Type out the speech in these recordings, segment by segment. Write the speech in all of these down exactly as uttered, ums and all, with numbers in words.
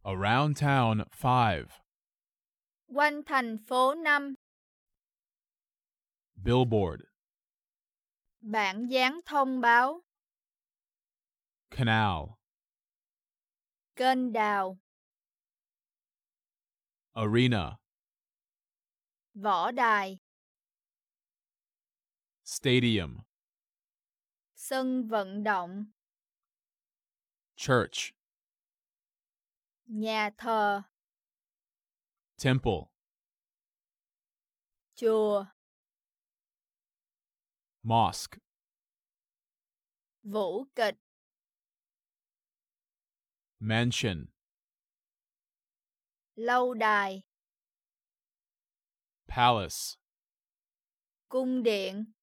Around town five. Quanh thành phố năm. Billboard. Bảng dán thông báo. Canal. Kênh đào. Arena. Võ đài. Stadium. Sân vận động. Church. Nhà thờ. Temple. Chùa. Mosque. Vũ kịch. Mansion. Lâu đài. Palace. Cung điện.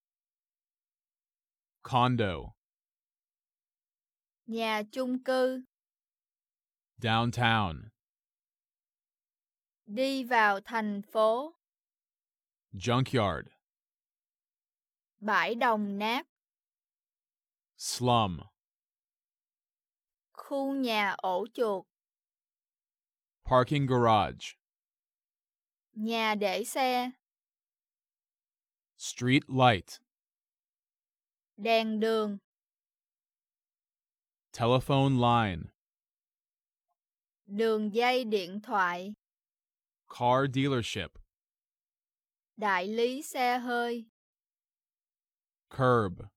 Condo. Nhà chung cư. Downtown. Đi vào thành phố. Junkyard. Bãi đồng nát. Slum. Khu nhà ổ chuột. Parking garage. Nhà để xe. Street light. Đèn đường. Telephone line. Đường dây điện thoại. Car dealership. Đại lý xe hơi. Curb.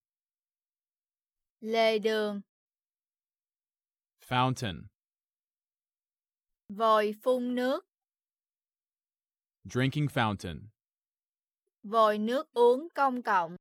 Lề đường. Fountain. Vòi phun nước. Drinking fountain. Vòi nước uống công cộng.